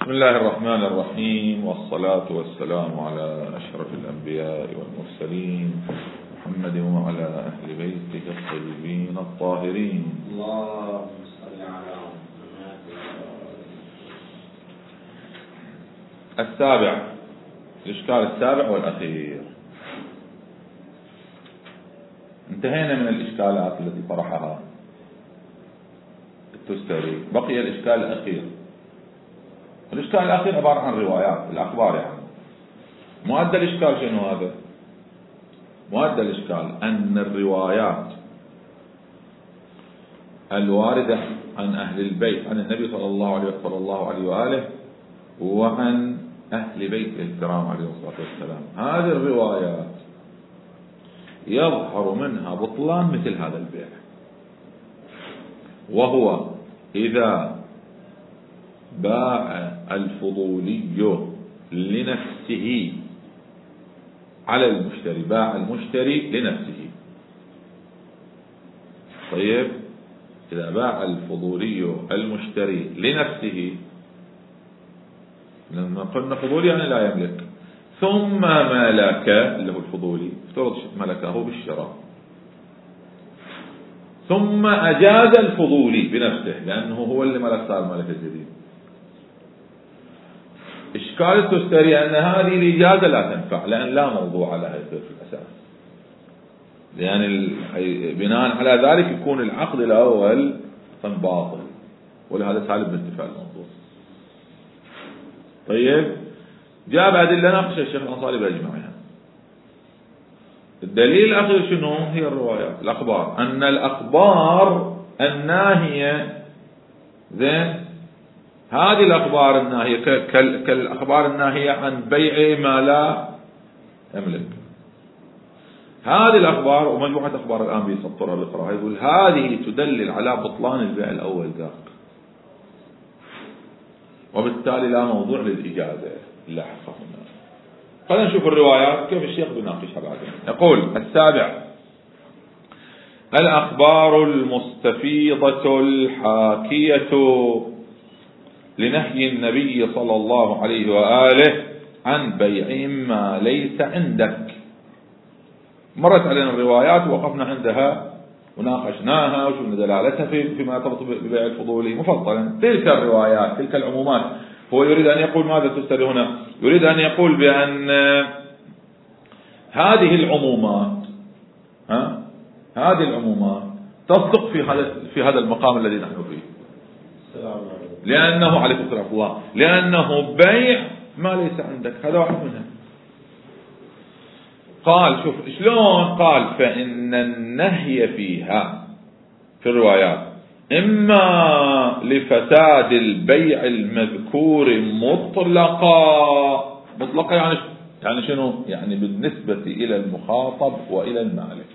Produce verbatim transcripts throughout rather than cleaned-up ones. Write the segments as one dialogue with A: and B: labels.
A: بسم الله الرحمن الرحيم، والصلاة والسلام على أشرف الأنبياء والمرسلين محمد وعلى أهل بيته الطيبين الطاهرين.
B: اللهم صل على محمد.
A: السابع، الإشكال السابع والأخير. انتهينا من الإشكالات التي طرحها التستري، بقي الإشكال الأخير. الإشكال الأخير عبارة عن روايات الأخبار. يعني مؤدى الإشكال شنو هذا؟ مؤدى الإشكال أن الروايات الواردة عن أهل البيت عن النبي صلى الله عليه صلى الله عليه وآله وعن أهل بيت الكرام عليه الصلاة والسلام، هذه الروايات يظهر منها بطلان مثل هذا البيع، وهو إذا باع الفضولي لنفسه على المشتري، باع المشتري لنفسه. طيب، إذا باع الفضولي المشتري لنفسه، لما قلنا فضولي يعني لا يملك، ثم ملك اللي هو الفضولي، افترض ملكه بالشراء، ثم أجاز الفضولي بنفسه لأنه هو اللي ملك، صار ملك الجديد. إشكال التستري أن هذه الإجازة لا تنفع، لأن لا موضوع لها في الأساس، لأن بناء على ذلك يكون العقد الأول باطل، ولهذا سالب بانتفاع الموضوع. طيب، جاب أدلة ناقش الشيخ الأنصاري بأجمعها. الدليل الأخير شنو؟ هي الروايات الأخبار، أن الأخبار الناهية زين، هذه الأخبار الناهية كالأخبار الناهية عن بيع ما لا يملك. هذه الأخبار ومجموعة أخبار الآن بيسطرها بالقراءة، يقول هذه تدلل على بطلان البيع الأول ذاك، وبالتالي لا موضوع للإجازة اللاحقة هنا. خلينا نشوف الروايات كيف الشيخ بيناقشها بعدين. يقول السابع: الأخبار المستفيضة الحاكية لنهي النبي صلى الله عليه وآله عن بيع ما ليس عندك. مرت علينا الروايات ووقفنا عندها وناقشناها وشو دلالتها فيما يرتبط ببيع الفضولي مفصلا. تلك الروايات، تلك العمومات، هو يريد أن يقول ماذا تستر هنا؟ يريد أن يقول بأن هذه العمومات ها هذه العمومات تصدق في هذا في هذا المقام الذي نحن فيه، لأنه عليه الصلاة والسلام لأنه بيع ما ليس عندك، هذا واحد منها. قال شوف شلون قال: فإن النهي فيها في الروايات إما لفساد البيع المذكور مطلقا. مطلقا يعني يعني شنو؟ يعني بالنسبة إلى المخاطب وإلى المالك.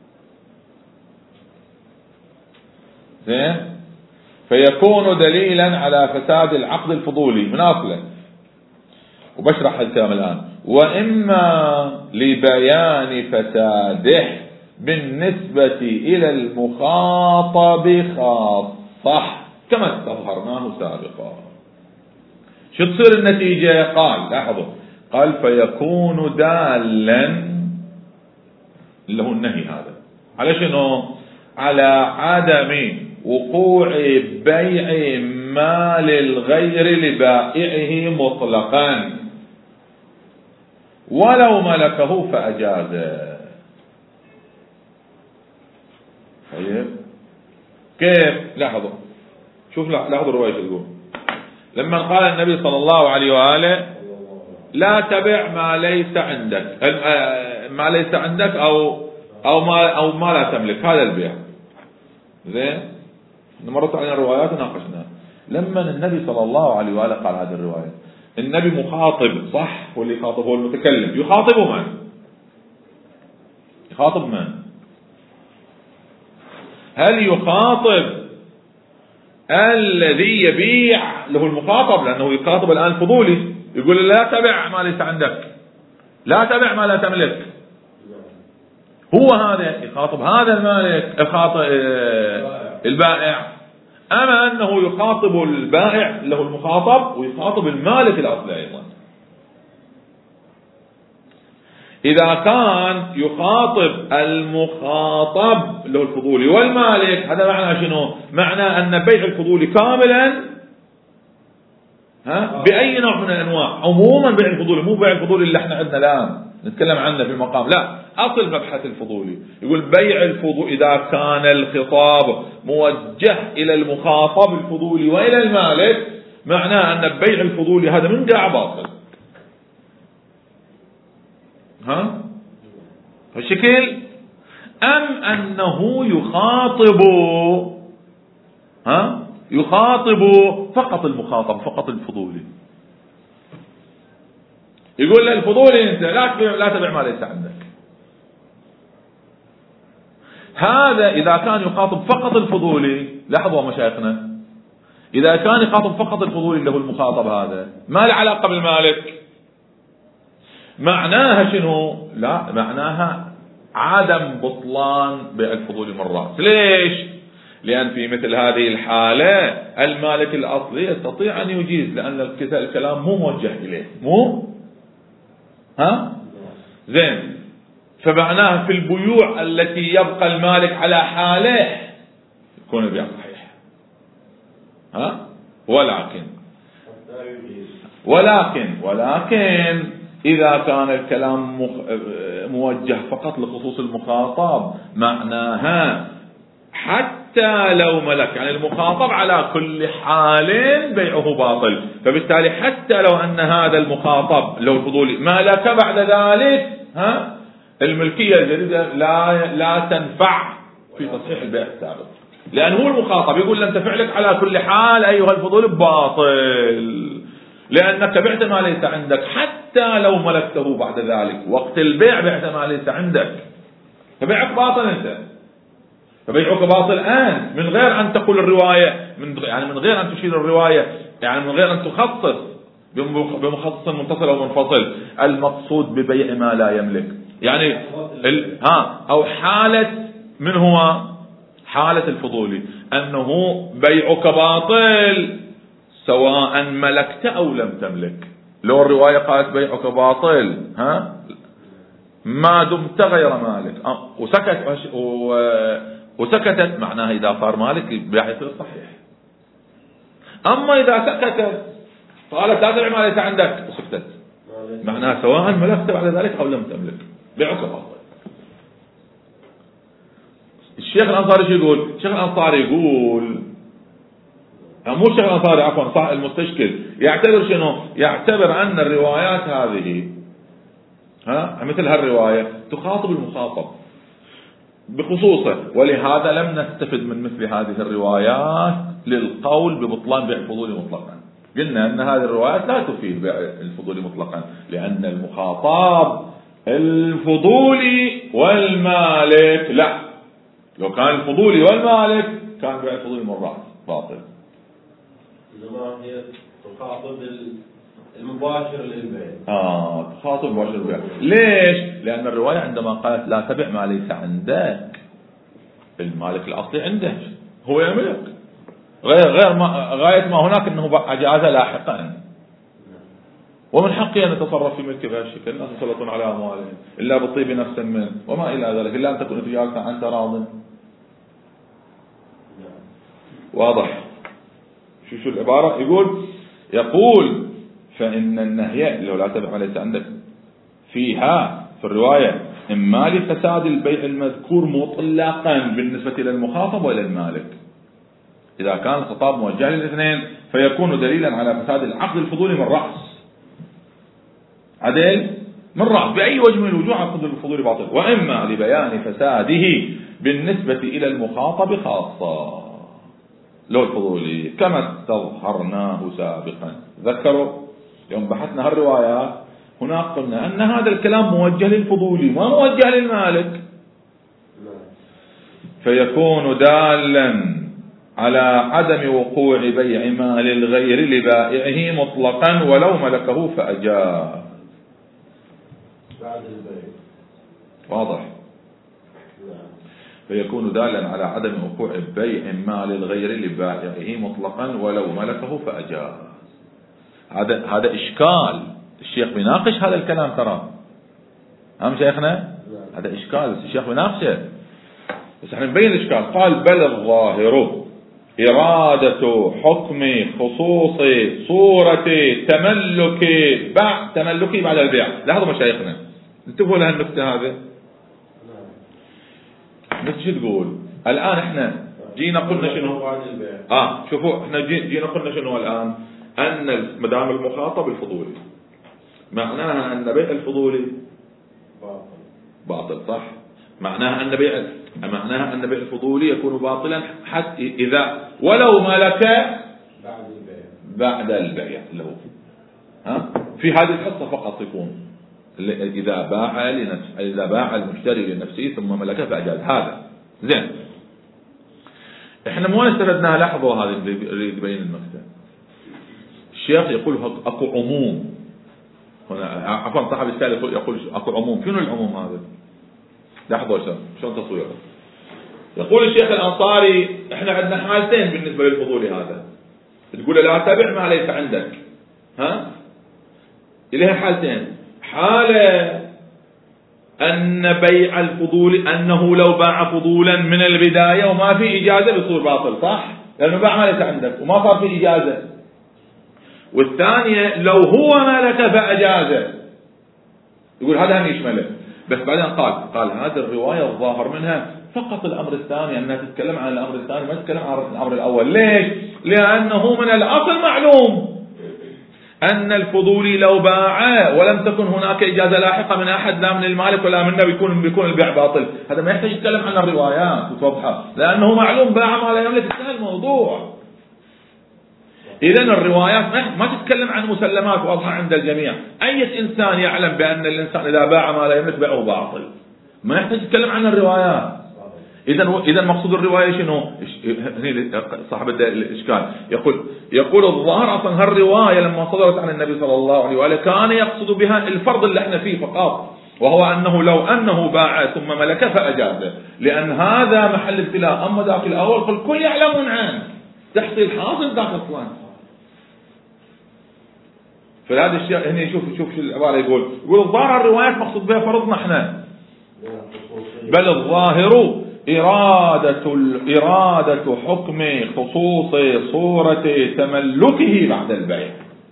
A: زين، فيكون دليلا على فساد العقد الفضولي من أصله، وبشرح الكلام الآن. وإما لبيان فساده بالنسبة إلى المخاطب خاصة كما استظهرناه سابقا. شو تصير النتيجة؟ قال لاحظوا، قال فيكون دالا اللي هو النهي هذا على شنو؟ على عدم وقوع بيع مال الغير لبائعه مطلقا ولو ملكه فأجازه. طيب كيف؟ لاحظوا، شوف لاحظوا الرواية تقول: لما قال النبي صلى الله عليه وآله لا تبع ما ليس عندك، ما ليس عندك أو أو ما أو ما لا تملك، هذا البيع. زين، مرت علينا الروايات وناقشناها. لما النبي صلى الله عليه وآله قال هذه الرواية، النبي مخاطب صح، هو اللي يخاطب، هو المتكلم. يخاطب من؟ يخاطب من؟ هل يخاطب الذي يبيع له المخاطب؟ لأنه يخاطب الآن فضولي، يقول لا تبع ما ليس عندك، لا تبع ما لا تملك. هو هذا يخاطب هذا المالك، يخاطب البائع، أما أنه يخاطب البائع له المخاطب ويخاطب المالك الأصلي أيضا. إذا كان يخاطب المخاطب له الفضولي والمالك، هذا معنى شنو؟ معنى أن بيع الفضولي كاملا ها بأي نوع من الأنواع، عموما بيع الفضولي، مو بيع الفضولي اللي احنا عندنا الآن نتكلم عنه في المقام، لا، أصل مبحث الفضولي يقول بيع الفضولي إذا كان الخطاب موجه إلى المخاطب الفضولي وإلى المالك، معناه أن بيع الفضولي هذا من قاع باطل. ها الشكل، أم أنه يخاطب ها يخاطب فقط المخاطب، فقط الفضولي، يقول له الفضولي أنت لا تبيع لا تبيع ما ليس عندك. هذا إذا كان يخاطب فقط الفضولي، لاحظوا مشايخنا، إذا كان يخاطب فقط الفضولي له المخاطب هذا ما له علاقة بالمالك، معناها شنو؟ لا، معناها عدم بطلان بيع الفضولي من الرأس. ليش؟ لأن في مثل هذه الحالة المالك الأصلي يستطيع أن يجيز، لأن الكلام مو موجه إليه، مو ها زين. فمعناها في البيوع التي يبقى المالك على حاله يكون البيع صحيح. ها ولكن ولكن ولكن إذا كان الكلام موجه فقط لخصوص المخاطب، معناها حتى لو ملك، يعني المخاطب على كل حال بيعه باطل، فبالتالي حتى لو أن هذا المخاطب لو الفضولي ملك بعد ذلك، ها الملكية الجديدة لا لا تنفع في تصحيح البيع السابق، لأن هو المخاطب يقول أنت فعلك على كل حال أيها الفضولي باطل، لأنك بعت ما ليس عندك، حتى لو ملكته بعد ذلك وقت البيع بعت ما ليس عندك، فبيعك باطل أنت، فبيعك باطل أنت، من غير أن تقول الرواية، من يعني من غير أن تشير الرواية، يعني من غير أن تخصص بمخصص منفصل أو منفصل، المقصود ببيع ما لا يملك، يعني ال... ها أو حالة من هو حالة الفضولي أنه بيعك باطل سواء ملكت أو لم تملك. لو الرواية قالت بيعك باطل ها ما دمت غير مالك وسكت وسكتت، معناها إذا صار مالك البيع يصير صحيح. أما إذا سكتت قالت لا تبيع ما ليس عندك وسكتت، معناها سواء ملكت بعد ذلك أو لم تملك بيعك باطل. الشيخ الأنصاري شو يقول؟ الشيخ الأنصاري يقول، مو الشيخ الأنصاري عفوا صاحب المستشكل، يعتبر شنو؟ يعتبر أن الروايات هذه ها مثل هالرواية تخاطب المخاطب بخصوصه، ولهذا لم نستفد من مثل هذه الروايات للقول ببطلان بيع الفضولي مطلقا. قلنا أن هذه الروايات لا تفيد بيع الفضولي مطلقا، لأن المخاطب الفضولي والمالك، لا، لو كان الفضولي والمالك كان بيع الفضولي من الرأس باطل.
B: إنما هي تخاطب المباشر للبيع.
A: آه تخاطب مباشر للبيع. ليش؟ لأن الرواية عندما قالت لا تبع ما ليس عندك، المالك الأصلي عنده هو يملك، غير غير ما غاية ما هناك أنه أجاز لاحقا، ومن حقي أن أتصرف في ملك بهالشكل، الناس يسلطون على أموالهم إلا بطيب نفس منه وما إلى ذلك، إلا أن تكون تجارة أنت راض. واضح؟ شو شو العبارة؟ يقول يقول فإن النهي لو لا تبع ما ليس عندك فيها في الرواية إما لفساد البيع المذكور مطلقا بالنسبة إلى المخاطب وإلى المالك، إذا كان الخطاب موجه للاثنين فيكون دليلا على فساد العقد الفضولي من رأس، عدل من رأس بأي وجه من الوجوه عقد الفضولي باطل، وإما لبيان فساده بالنسبة إلى المخاطب خاصة لو الفضولي كما استظهرناه سابقا. ذكروا يوم بحثنا هالروايات هناك قلنا أن هذا الكلام موجه للفضولي ما موجه للمالك، فيكون دالا على عدم وقوع بيع مال الغير لبائعه مطلقا ولو ملكه فأجاب بعد البيع. واضح؟ فيكون دالا على عدم وقوع بيع مال الغير لبائعه مطلقا ولو ملكه فأجاز. هذا هذا إشكال، الشيخ بيناقش هذا الكلام ترى. هم شيخنا هذا إشكال بس الشيخ بيناقشه، بس احنا نبين الإشكال. قال بل الظاهر إرادة حكم خصوص صورة تملك بعد تملكي بعد البيع. لاحظوا مشايخنا انتبهوا لها النكتة هذه. بس شو تقول الآن؟ احنا جينا قلنا شنو؟ اه شوفوا احنا جينا قلنا شنو الآن؟ أن مدام المخاطب الفضولي معناها أن بيع الفضولي باطل، صح؟ معناها أن بيع معناها أن بيع الفضولي يكون باطلا حتى إذا ولو ملك بعد البيع بعد البيع له. ها في هذه الحصة فقط يكون إذا باع لنفسه، إذا باع المشتري لنفسه ثم ملكه فأجاز. هذا زين. احنا مو استفدناها. لاحظوا هذه اللي يبين المكتب. الشيخ يقول اكو عموم هنا، عفوا صاحب السائل يقول اكو عموم. شنو العموم هذا؟ لاحظوا شلون شلون تصويره. يقول الشيخ الأنصاري احنا عندنا حالتين بالنسبة للفضولي هذا. تقول لا تبع ما ليس عندك، ها إليها حالتين. حالة أن بيع الفضول أنه لو باع فضولا من البداية وما في إجازة بيصير باطل، صح؟ لأنه باع ما ليس عندك وما صار في إجازة. والثانية لو هو ملك فأجازه، يقول هذا هم يشمله. بس بعدين قال قال هذه الرواية الظاهر منها فقط الأمر الثاني، أنها تتكلم عن الأمر الثاني ما تتكلم عن الأمر الأول. ليش؟ لأنه من الأصل معلوم أن الفضولي لو باع ولم تكن هناك إجازة لاحقة من أحد لا من المالك ولا منا بيكون بيكون البيع باطل. هذا ما يحتاج يتكلم عن الروايات وتوضحها، لأنه معلوم باع ما لا يملك. انتهى الموضوع. إذن الروايات ما تتكلم عن مسلمات واضحة عند الجميع. أي إنسان يعلم بأن الإنسان إذا باع ما لا يملك بيعه باطل، ما يحتاج يتكلم عن الروايات. إذن إذن مقصود الرواية شنو؟ صاحب الإشكال يقول يقول الظاهر أصلا هالرواية لما صدرت عن النبي صلى الله عليه وآله كان يقصد بها الفرض اللي احنا فيه فقط، وهو أنه لو أنه باع ثم ملك فأجازه، لأن هذا محل ابتلاء. أما ذاك الأول فالكل يعلمون عنه، تحصيل حاصل ذاك أصلا. فهذا الشيء هنا شوف شوف شو العبارة يقول يقول الظاهر الروايات مقصود بها فرضنا احنا. بل الظاهر إرادة إرادة حكم خصوص صورة تملكه بعد البيع.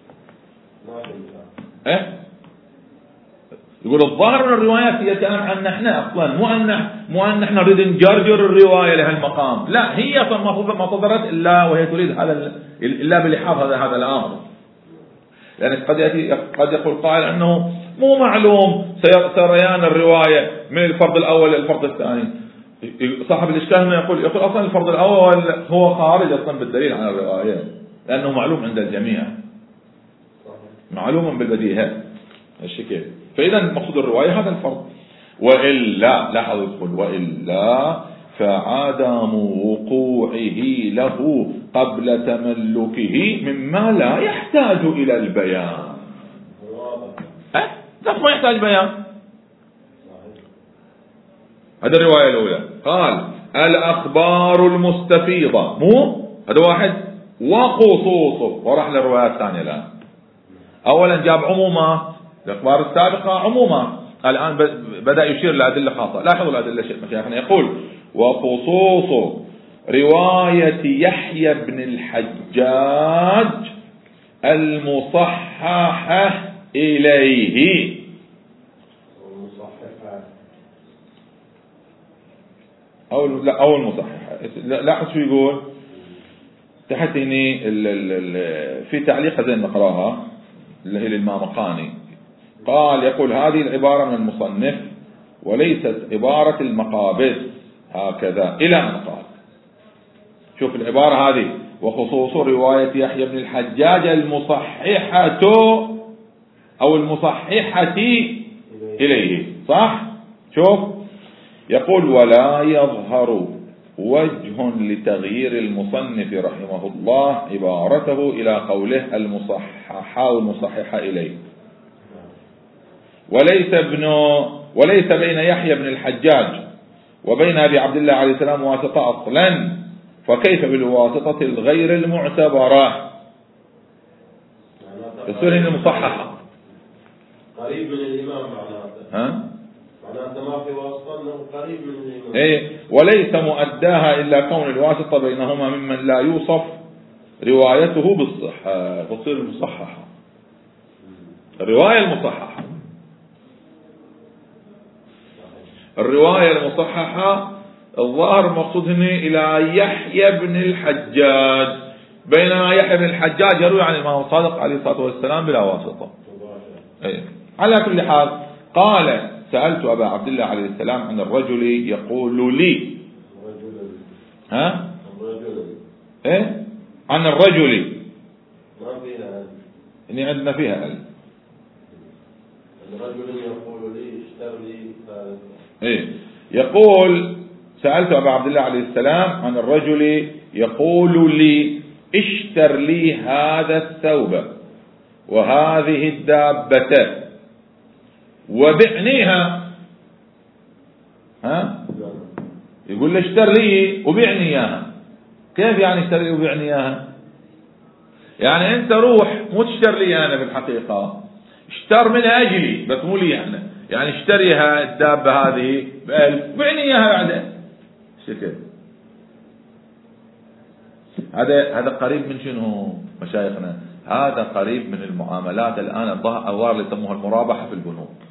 A: إيه؟ يقول الظاهر من الروايات هي كلام عن احنا أصلا، مو أن مو أن احنا نريد نجرجر الرواية لهالمقام، لا هي ما صدرت إلا وهي تريد هذا إلا بلحاظ هذا هذا الأمر. لأن يعني قد يأتي قد يقول قائل أنه مو معلوم سريان الرواية من الفرض الأول للفرض الثاني. صاحب الإشكال هنا يقول يقول أصلا الفرض الأول هو خارج أصلا بالدليل عن الرواية، لأنه معلوم عند الجميع، معلوم بالبديهة الشكل. فإذا مقصود الرواية هذا الفرض. وإلا لاحظوا يقول وإلا فعدم وقوعه له قبل تملكه مما لا يحتاج إلى البيان. أه؟ ما يحتاج بيان. هذا الرواية الأولى. قال الأخبار المستفيضة، مو هذا واحد وخصوصه، وراح للرواية الثانية الآن. أولا جاب عمومات، الأخبار السابقة عمومات، الآن بدأ يشير لأدلة خاصة. لاحظوا الأدلة مشايخنا. يقول وخصوص رواية يحيى بن الحجاج المصححة إليه. أو لا أو المصححة. لاحظ شو يقول تحت هني في تعليق زين نقراها اللي هي للمامقاني. قال يقول هذه العبارة من المصنف وليست عبارة المقابس هكذا إلى أن قال. شوف العبارة هذه وخصوص رواية يحيى بن الحجاج المصححة أو المصححة إليه، صح؟ شوف يقول ولا يظهر وجه لتغيير المصنف رحمه الله عبارته إلى قوله المصححة والمصححة إليه. وليس ابن وليس بين يحيى بن الحجاج وبين أبي عبد الله عليه السلام واسطة أصلا، فكيف بالواسطة الغير المعتبرة؟ تصير هنا مصححة
B: قريب من الإمام معناته.
A: ها؟
B: معناته ما في واسطة أنه قريب من الإمام.
A: إيه، وليس مؤداها إلا كون الواسطة بينهما ممن لا يوصف روايته بالصحة، تصير المصححة، الرواية المصححة. الرواية المصححة الظاهر المقصود هنا إلى يحيى بن الحجاج، بينما يحيى بن الحجاج يروي عن الإمام الصادق عليه الصلاة والسلام بلا واسطة. أي. على كل حال قال سألت أبا عبد الله عليه السلام عن الرجل يقول لي ها إيه عن الرجل
B: ما فيها
A: إني عندنا فيها ال
B: الرجل يقول لي اشتر لي
A: إيه يقول سألت أبا عبد الله عليه السلام عن الرجل يقول لي اشتر لي هذا الثوب وهذه الدابة وبعنيها. ها يقول لي اشتر لي وبعني اياها. كيف يعني اشتر لي وبعني اياها؟ يعني انت روح مو تشتر لي انا، بالحقيقة اشتر من اجلي بس مو لي انا، يعني اشتريها الدابة هذه بألف وبعني اياها بعدين. شكل هذا هذا قريب من شنو مشايخنا؟ هذا قريب من المعاملات الآن الظاهر اللي يسموها المرابحة في البنوك.